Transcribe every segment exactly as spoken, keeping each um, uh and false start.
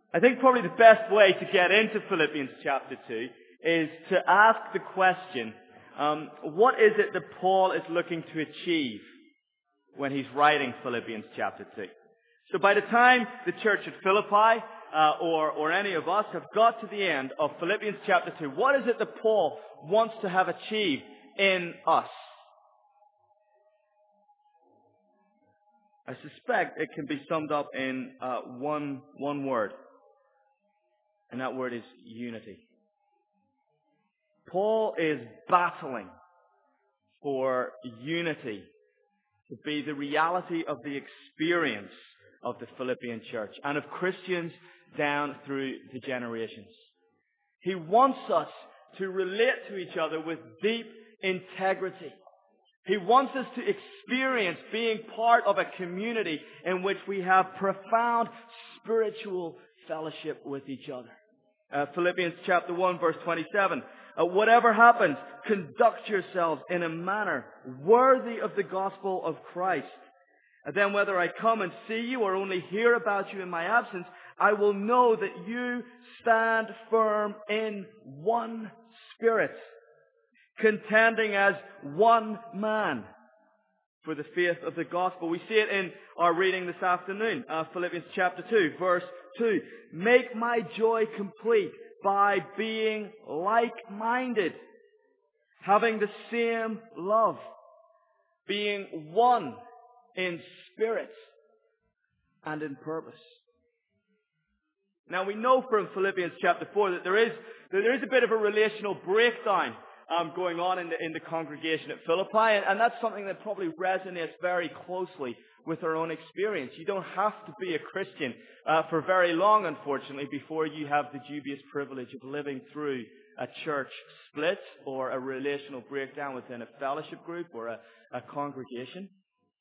I think probably the best way to get into Philippians chapter two is to ask the question, um, what is it that Paul is looking to achieve when he's writing Philippians chapter two? So by the time the church at Philippi uh, or, or any of us have got to the end of Philippians chapter two, what is it that Paul wants to have achieved in us? I suspect it can be summed up in uh, one, one word. And that word is unity. Paul is battling for unity to be the reality of the experience of the Philippian church and of Christians down through the generations. He wants us to relate to each other with deep integrity. He wants us to experience being part of a community in which we have profound spiritual fellowship with each other. Uh, Philippians chapter one verse twenty-seven. Uh, whatever happens, conduct yourselves in a manner worthy of the gospel of Christ. And then whether I come and see you or only hear about you in my absence, I will know that you stand firm in one spirit, contending as one man for the faith of the gospel. We see it in our reading this afternoon, uh, Philippians chapter two, verse two. Make my joy complete by being like-minded, having the same love, being one in spirit and in purpose. Now we know from Philippians chapter four that there is, that there is a bit of a relational breakdown Um, going on in the, in the congregation at Philippi, and, and that's something that probably resonates very closely with our own experience. You don't have to be a Christian uh, for very long, unfortunately, before you have the dubious privilege of living through a church split or a relational breakdown within a fellowship group or a, a congregation.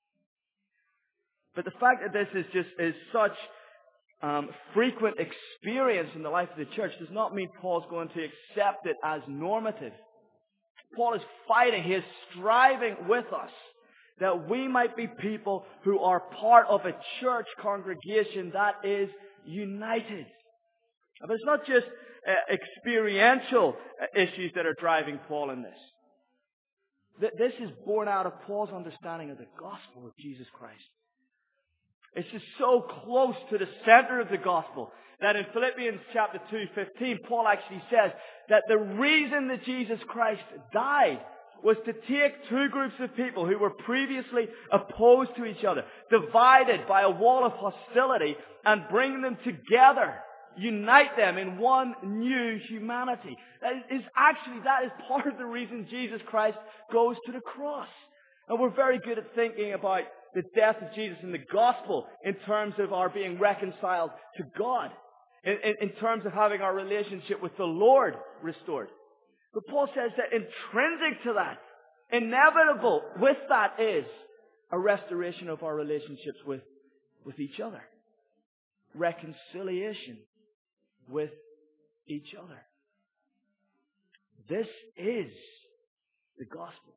But the fact that this is just is such um, frequent experience in the life of the church does not mean Paul's going to accept it as normative. Paul is fighting, he is striving with us that we might be people who are part of a church congregation that is united. But it's not just uh, experiential issues that are driving Paul in this. Th- this is born out of Paul's understanding of the gospel of Jesus Christ. It's just so close to the center of the gospel that in Philippians chapter two fifteen, Paul actually says that the reason that Jesus Christ died was to take two groups of people who were previously opposed to each other, divided by a wall of hostility, and bring them together, unite them in one new humanity. That is actually, that is part of the reason Jesus Christ goes to the cross. And we're very good at thinking about the death of Jesus in the gospel in terms of our being reconciled to God, in, in, in terms of having our relationship with the Lord restored. But Paul says that intrinsic to that, inevitable with that, is a restoration of our relationships with, with each other. Reconciliation with each other. This is the gospel.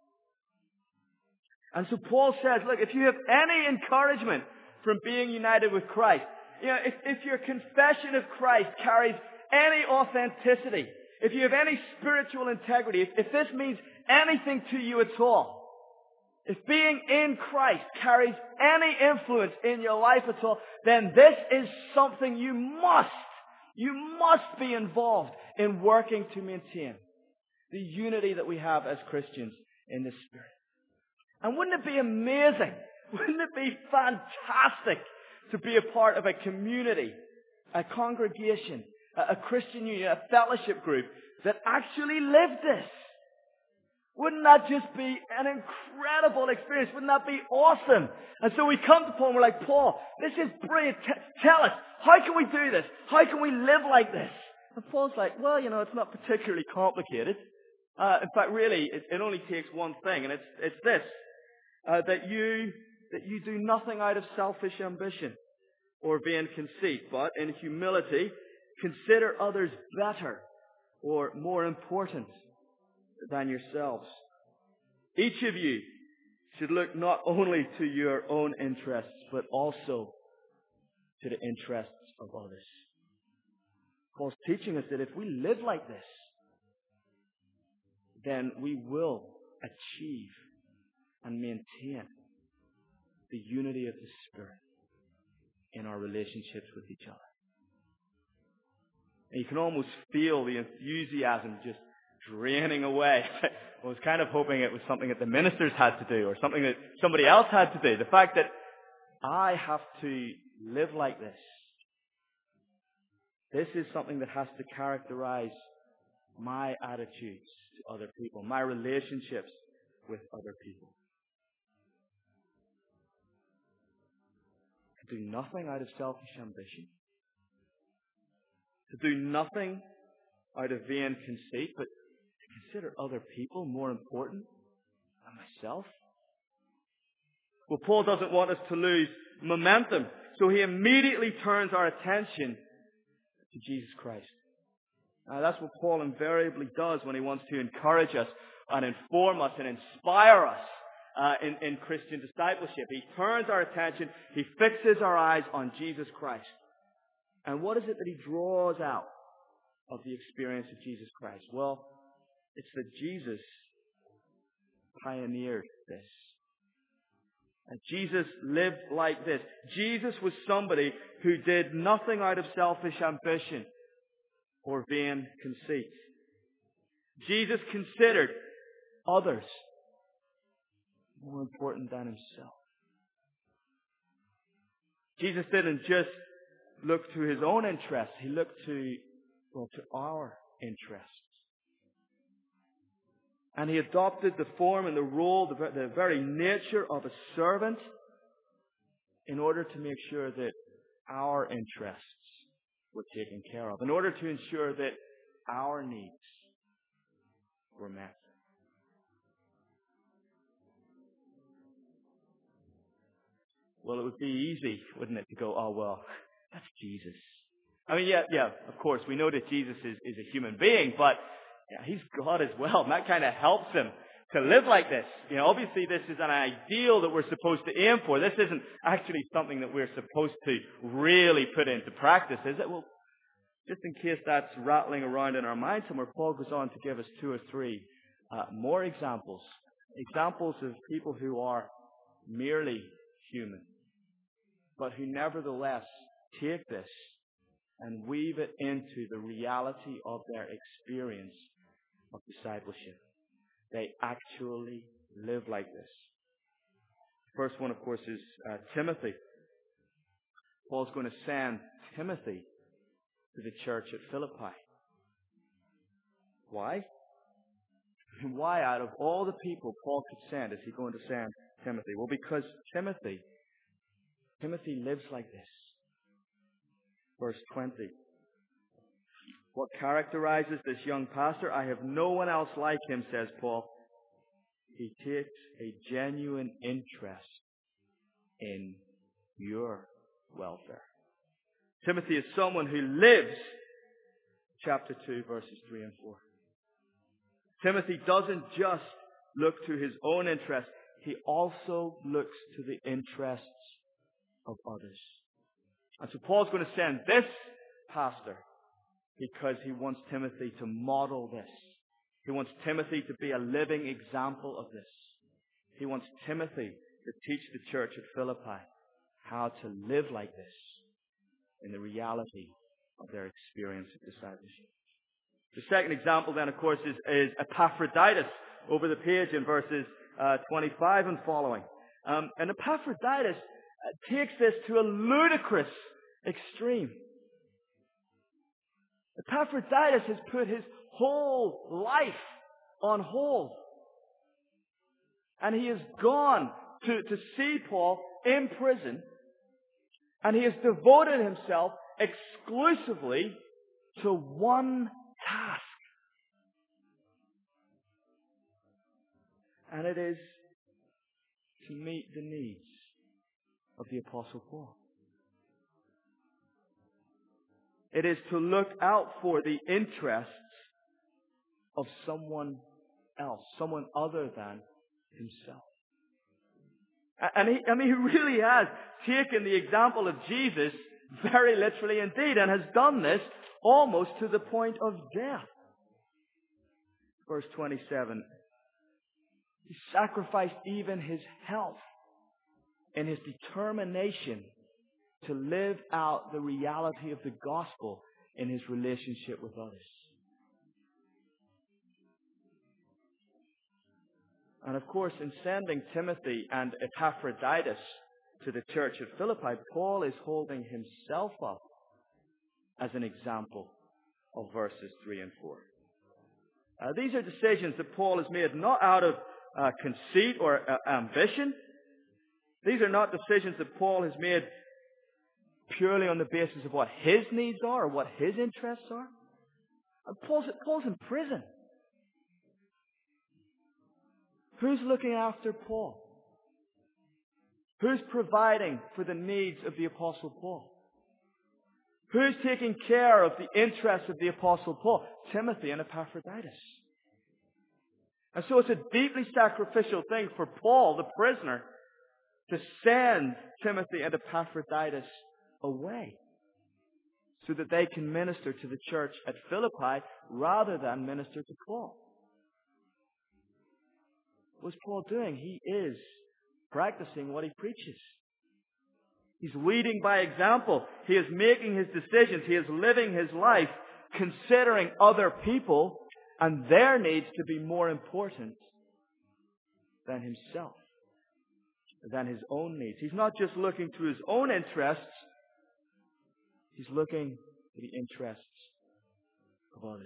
And so Paul says, look, if you have any encouragement from being united with Christ, you know, if, if your confession of Christ carries any authenticity, if you have any spiritual integrity, if, if this means anything to you at all, if being in Christ carries any influence in your life at all, then this is something you must, you must be involved in working to maintain. The unity that we have as Christians in the Spirit. And wouldn't it be amazing? Wouldn't it be fantastic to be a part of a community, a congregation, a, a Christian union, a fellowship group that actually lived this? Wouldn't that just be an incredible experience? Wouldn't that be awesome? And so we come to Paul and we're like, Paul, this is brilliant. T- tell us, how can we do this? How can we live like this? And Paul's like, well, you know, it's not particularly complicated. Uh, in fact, really, it, it only takes one thing, and it's it's this. Uh, that you that you do nothing out of selfish ambition or vain conceit, but in humility consider others better or more important than yourselves. Each of you should look not only to your own interests, but also to the interests of others. Paul's teaching us that if we live like this, then we will achieve and maintain the unity of the Spirit in our relationships with each other. And you can almost feel the enthusiasm just draining away. I was kind of hoping it was something that the ministers had to do or something that somebody else had to do. The fact that I have to live like this. This is something that has to characterize my attitudes to other people, my relationships with other people. To do nothing out of selfish ambition. To do nothing out of vain conceit, but to consider other people more important than myself. Well, Paul doesn't want us to lose momentum, so he immediately turns our attention to Jesus Christ. Now, that's what Paul invariably does when he wants to encourage us and inform us and inspire us uh, in, in Christian discipleship. He turns our attention, he fixes our eyes on Jesus Christ. And what is it that he draws out of the experience of Jesus Christ? Well, it's that Jesus pioneered this. And Jesus lived like this. Jesus was somebody who did nothing out of selfish ambition or vain conceit. Jesus considered others more important than himself. Jesus didn't just look to his own interests. He looked to, well, to our interests. And he adopted the form and the role, the, the very nature of a servant in order to make sure that our interests were taken care of, in order to ensure that our needs were met. Well, it would be easy, wouldn't it, to go, oh, well, that's Jesus. I mean, yeah, yeah, of course, we know that Jesus is, is a human being, but yeah, he's God as well, and that kind of helps him to live like this. You know, obviously this is an ideal that we're supposed to aim for. This isn't actually something that we're supposed to really put into practice, is it? Well, just in case that's rattling around in our minds somewhere, Paul goes on to give us two or three uh, more examples. Examples of people who are merely human, but who nevertheless take this and weave it into the reality of their experience of discipleship. They actually live like this. First one, of course, is uh, Timothy. Paul's going to send Timothy to the church at Philippi. Why? Why, out of all the people Paul could send, is he going to send Timothy? Well, because Timothy, Timothy lives like this. Verse twenty. What characterizes this young pastor? I have no one else like him, says Paul. He takes a genuine interest in your welfare. Timothy is someone who lives, chapter two, verses three and four. Timothy doesn't just look to his own interests. He also looks to the interests of others. And so Paul's going to send this pastor because he wants Timothy to model this. He wants Timothy to be a living example of this. He wants Timothy to teach the church at Philippi how to live like this in the reality of their experience of discipleship. The second example then, of course, is, is Epaphroditus over the page in verses uh, twenty-five and following. Um, and Epaphroditus uh, takes this to a ludicrous extreme. Epaphroditus has put his whole life on hold. And he has gone to, to see Paul in prison. And he has devoted himself exclusively to one task. And it is to meet the needs of the Apostle Paul. It is to look out for the interests of someone else, someone other than himself. And he, I mean, he really has taken the example of Jesus very literally indeed, and has done this almost to the point of death. Verse twenty-seven. He sacrificed even his health in his determination to live out the reality of the gospel in his relationship with others. And of course, in sending Timothy and Epaphroditus to the church at Philippi, Paul is holding himself up as an example of verses three and four. Uh, these are decisions that Paul has made not out of uh, conceit or uh, ambition. These are not decisions that Paul has made purely on the basis of what his needs are or what his interests are. And Paul's, Paul's in prison. Who's looking after Paul? Who's providing for the needs of the Apostle Paul? Who's taking care of the interests of the Apostle Paul? Timothy and Epaphroditus. And so it's a deeply sacrificial thing for Paul, the prisoner, to send Timothy and Epaphroditus away so that they can minister to the church at Philippi rather than minister to Paul. What's Paul doing? He is practicing what he preaches. He's leading by example. He is making his decisions. He is living his life considering other people and their needs to be more important than himself, than his own needs. He's not just looking to his own interests. He's looking to the interests of others.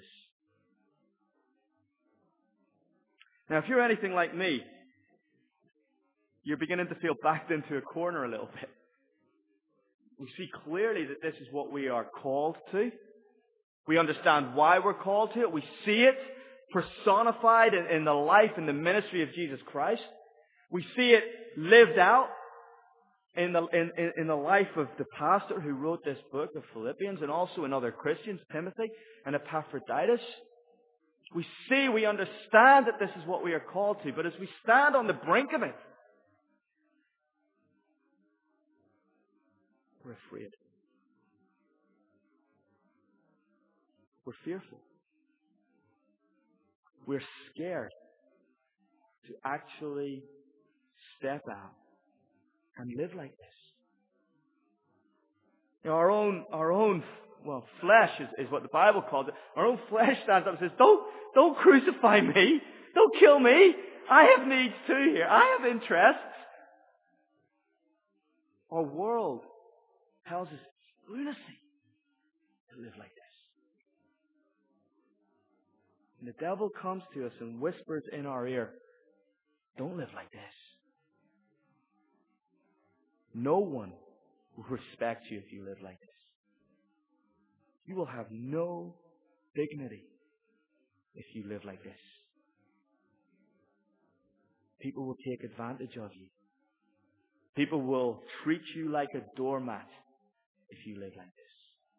Now, if you're anything like me, you're beginning to feel backed into a corner a little bit. We see clearly that this is what we are called to. We understand why we're called to it. We see it personified in, in the life and the ministry of Jesus Christ. We see it lived out in the, in, in the life of the pastor who wrote this book of Philippians, and also in other Christians, Timothy and Epaphroditus. We see, we understand that this is what we are called to, but as we stand on the brink of it, we're afraid. We're fearful. We're scared to actually step out and live like this. You know, our own, our own, well, flesh is, is what the Bible calls it. Our own flesh stands up and says, don't, don't crucify me. Don't kill me. I have needs too here. I have interests. Our world tells us it's lunacy to live like this. And the devil comes to us and whispers in our ear, don't live like this. No one will respect you if you live like this. You will have no dignity if you live like this. People will take advantage of you. People will treat you like a doormat if you live like this.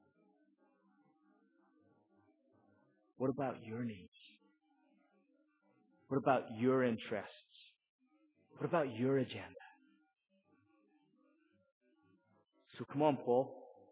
What about your needs? What about your interests? What about your agenda? So come on, Paul.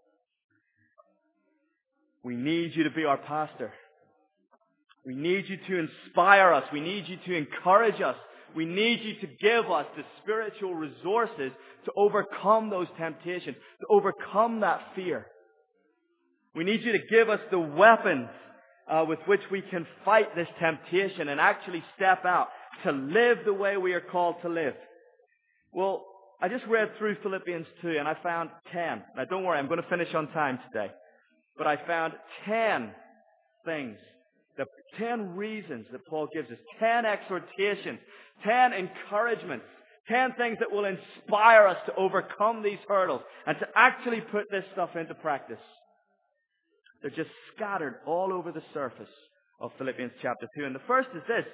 We need you to be our pastor. We need you to inspire us. We need you to encourage us. We need you to give us the spiritual resources to overcome those temptations, to overcome that fear. We need you to give us the weapons uh, with which we can fight this temptation and actually step out to live the way we are called to live. Well, I just read through Philippians two and I found ten. Now don't worry, I'm going to finish on time today. But I found ten things, the ten reasons that Paul gives us, ten exhortations, ten encouragements, ten things that will inspire us to overcome these hurdles and to actually put this stuff into practice. They're just scattered all over the surface of Philippians chapter two. And the first is this.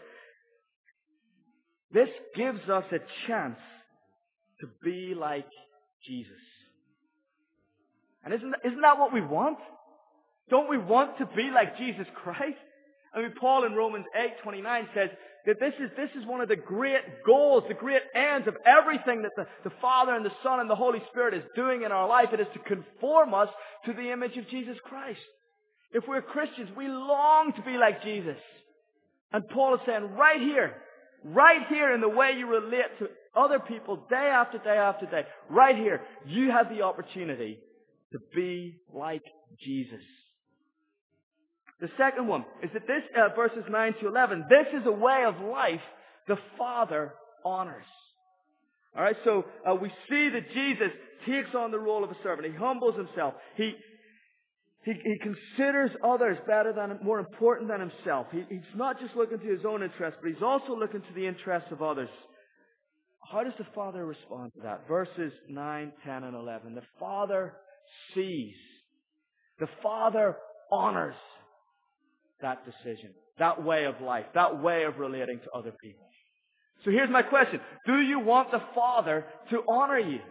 This gives us a chance to be like Jesus. And isn't that, isn't that what we want? Don't we want to be like Jesus Christ? I mean, Paul in Romans eight twenty-nine says that this is, this is one of the great goals, the great ends of everything that the, the Father and the Son and the Holy Spirit is doing in our life. It is to conform us to the image of Jesus Christ. If we're Christians, we long to be like Jesus. And Paul is saying right here, right here in the way you relate to other people day after day after day, right here, you have the opportunity to be like Jesus. The second one is that this, uh, verses nine to eleven, this is a way of life the Father honors. Alright, so uh, we see that Jesus takes on the role of a servant. He humbles himself. He He, he considers others better than, more important than himself. He, he's not just looking to his own interests, but he's also looking to the interests of others. How does the Father respond to that? Verses nine, ten, and eleven. The Father sees. The Father honors that decision, that way of life, that way of relating to other people. So here's my question. Do you want the Father to honor you?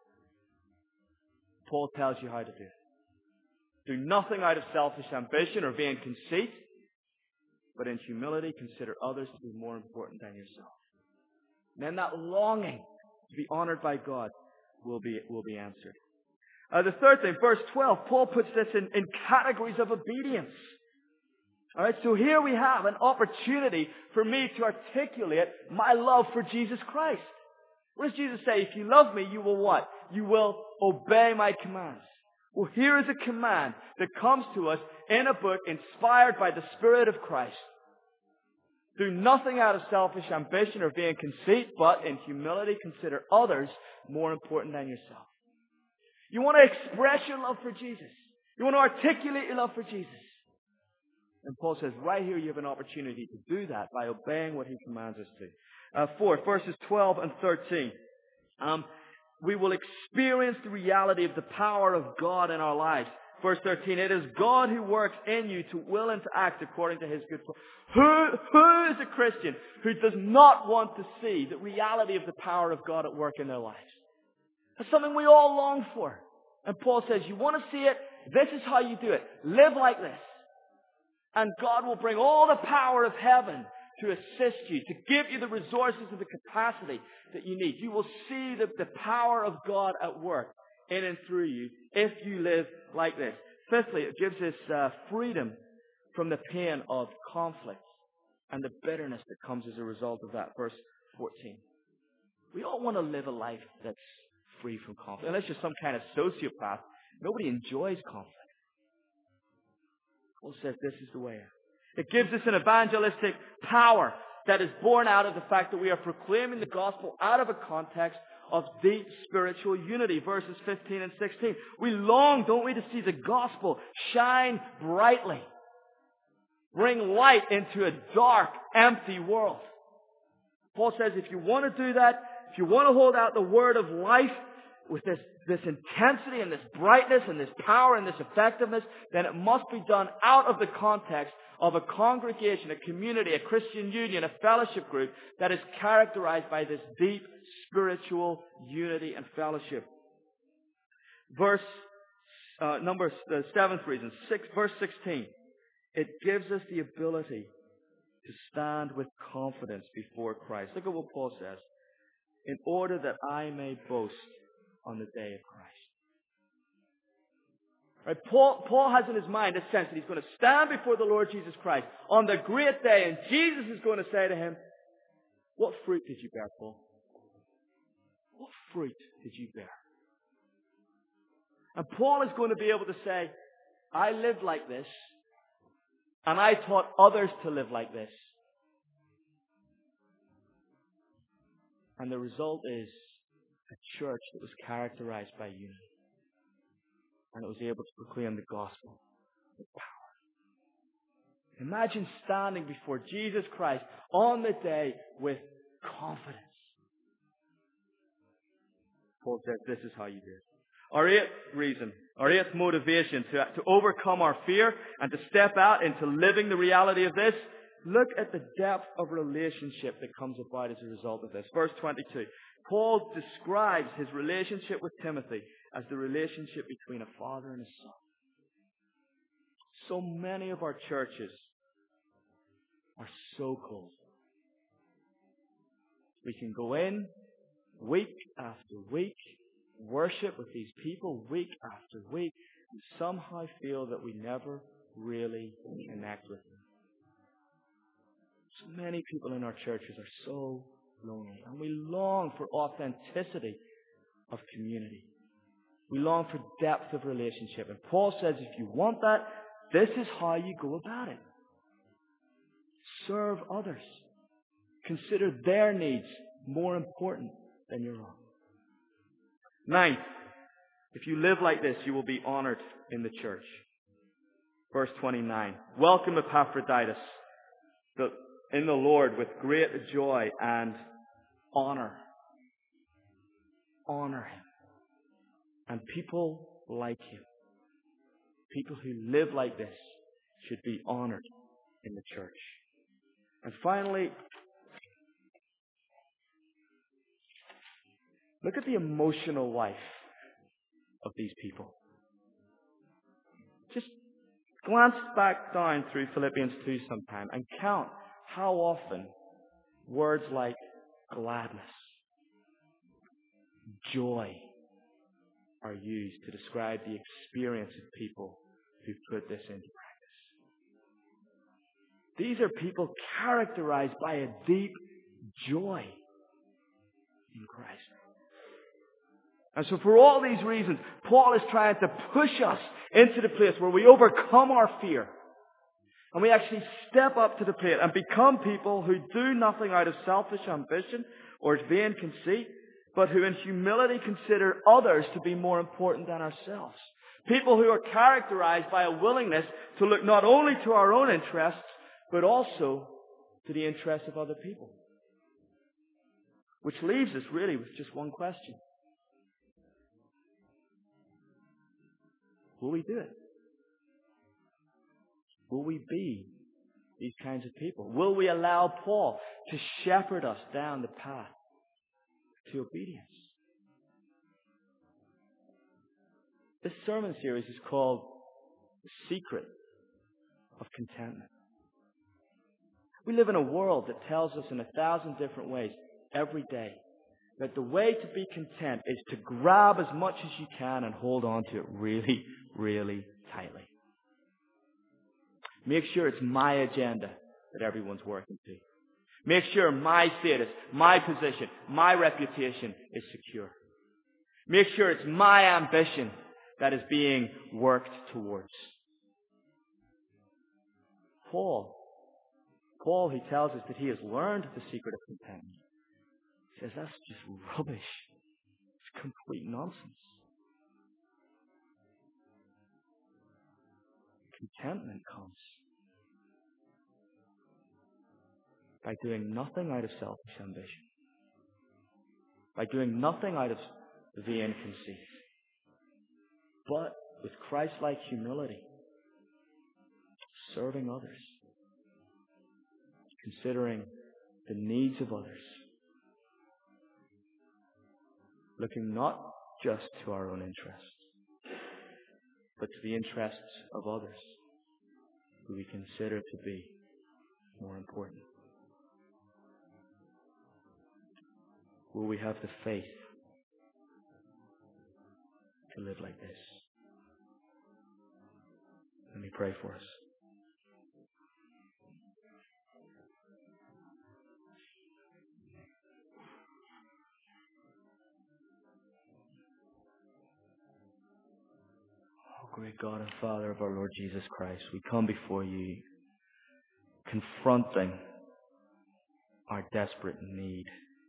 Paul tells you how to do it. Do nothing out of selfish ambition or vain conceit, but in humility consider others to be more important than yourself. And then that longing to be honored by God will be, will be answered. Uh, the third thing, verse twelve, Paul puts this in, in categories of obedience. Alright, so here we have an opportunity for me to articulate my love for Jesus Christ. What does Jesus say? If you love me, you will what? You will obey my commands. Well, here is a command that comes to us in a book inspired by the Spirit of Christ. Do nothing out of selfish ambition or vain conceit, but in humility consider others more important than yourself. You want to express your love for Jesus. You want to articulate your love for Jesus. And Paul says, right here you have an opportunity to do that by obeying what he commands us to. Uh, fourth, verses twelve and thirteen. Um, we will experience the reality of the power of God in our lives. Verse thirteen, it is God who works in you to will and to act according to his good plan. Who, who is a Christian who does not want to see the reality of the power of God at work in their lives? That's something we all long for. And Paul says, you want to see it? This is how you do it. Live like this. And God will bring all the power of heaven to assist you, to give you the resources and the capacity that you need. You will see the, the power of God at work in and through you if you live like this. Fifthly, it gives us uh, freedom from the pain of conflict and the bitterness that comes as a result of that. Verse fourteen. We all want to live a life that's free from conflict. Unless you're some kind of sociopath, nobody enjoys conflict. Paul says this is the way out. It gives us an evangelistic power that is born out of the fact that we are proclaiming the gospel out of a context of deep spiritual unity. Verses fifteen and sixteen. We long, don't we, to see the gospel shine brightly. Bring light into a dark, empty world. Paul says if you want to do that, if you want to hold out the word of life with this, this intensity and this brightness and this power and this effectiveness, then it must be done out of the context of a congregation, a community, a Christian union, a fellowship group that is characterized by this deep spiritual unity and fellowship. Verse uh, number the seventh reason, six, verse sixteen. It gives us the ability to stand with confidence before Christ. Look at what Paul says. In order that I may boast on the day of Christ. Right? Paul, Paul has in his mind a sense that he's going to stand before the Lord Jesus Christ on the great day, and Jesus is going to say to him, what fruit did you bear, Paul? What fruit did you bear? And Paul is going to be able to say, I lived like this, and I taught others to live like this. And the result is a church that was characterized by unity. And it was able to proclaim the gospel with power. Imagine standing before Jesus Christ on the day with confidence. Paul says this is how you do it. Our eighth reason, our eighth motivation to, to overcome our fear and to step out into living the reality of this. Look at the depth of relationship that comes about as a result of this. Verse twenty-two. Paul describes his relationship with Timothy as the relationship between a father and a son. So many of our churches are so cold. We can go in week after week, worship with these people week after week, and somehow feel that we never really connect with Him. So many people in our churches are so lonely, and we long for authenticity of community. We long for depth of relationship. And Paul says if you want that, this is how you go about it. Serve others. Consider their needs more important than your own. Ninth, if you live like this, you will be honored in the church. Verse twenty-nine. Welcome Epaphroditus the, in the Lord with great joy and honor. Honor him. And people like him, people who live like this, should be honored in the church. And finally, look at the emotional life of these people. Just glance back down through Philippians two sometime and count how often words like gladness, joy, are used to describe the experience of people who put this into practice. These are people characterized by a deep joy in Christ. And so for all these reasons, Paul is trying to push us into the place where we overcome our fear. And we actually step up to the plate and become people who do nothing out of selfish ambition or vain conceit, but who in humility consider others to be more important than ourselves. People who are characterized by a willingness to look not only to our own interests, but also to the interests of other people. Which leaves us really with just one question. Will we do it? Will we be these kinds of people? Will we allow Paul to shepherd us down the path to obedience? This sermon series is called The Secret of Contentment. We live in a world that tells us in a thousand different ways every day that the way to be content is to grab as much as you can and hold on to it really, really tightly. Make sure it's my agenda that everyone's working to. Make sure my status, my position, my reputation is secure. Make sure it's my ambition that is being worked towards. Paul, Paul, he tells us that he has learned the secret of contentment. He says that's just rubbish. It's complete nonsense. Contentment comes by doing nothing out of selfish ambition, by doing nothing out of vain conceit, but with Christ-like humility, serving others, considering the needs of others, looking not just to our own interests, but to the interests of others who we consider to be more important. Will we have the faith to live like this? Let me pray for us. Oh, great God and Father of our Lord Jesus Christ, we come before you confronting our desperate need.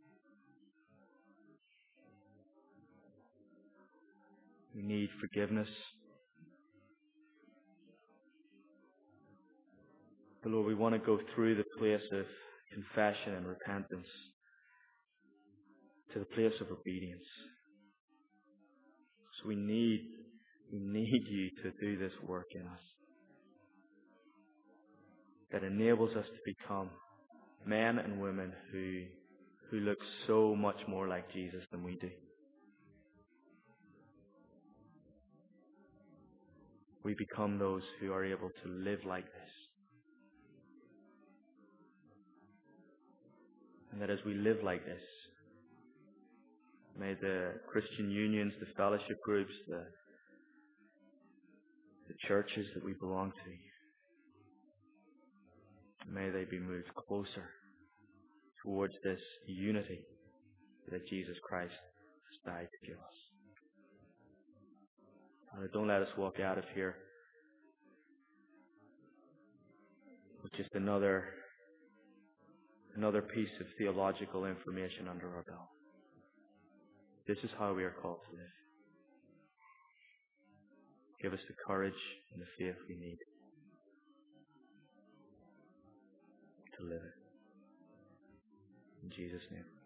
We need forgiveness. But Lord, we want to go through the place of confession and repentance to the place of obedience. So we need, we need you to do this work in us that enables us to become men and women who, who look so much more like Jesus than we do. We become those who are able to live like this. And that as we live like this, may the Christian unions, the fellowship groups, the, the churches that we belong to, May they be moved closer towards this unity that Jesus Christ has died to give us. And don't let us walk out of here with just another another piece of theological information under our belt. This is how we are called to live. Give us the courage and the faith we need to live it. In Jesus' name.